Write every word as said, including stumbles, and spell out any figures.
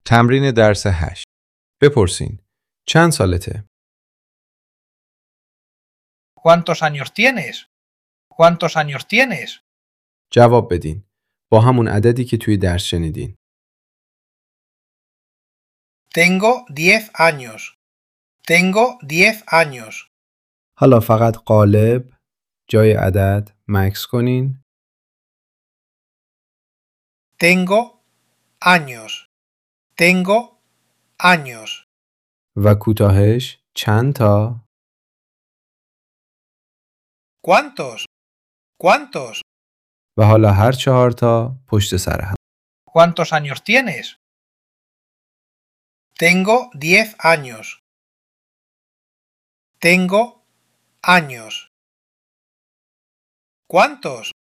تمرین درس هشت. بپرسین. چند سالته؟ ¿Cuántos años tienes? ¿Cuántos años tienes? جواب بدین. با همون عددی که توی درس شنیدین. Tengo diez años. Tengo diez años. حالا فقط قالب جای عدد مکس کنین. Tengo años. Tengo años. و کوتاهش چند تا؟ ¿Cuántos? ¿Cuántos? و حالا هر چهار تا پشت سر هم. ¿Cuántos años tienes? Tengo diez años. Tengo años. ¿Cuántos?